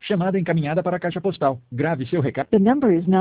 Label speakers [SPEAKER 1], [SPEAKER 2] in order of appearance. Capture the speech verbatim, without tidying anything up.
[SPEAKER 1] Chamada encaminhada para a caixa postal. Grave seu recado.
[SPEAKER 2] The number is not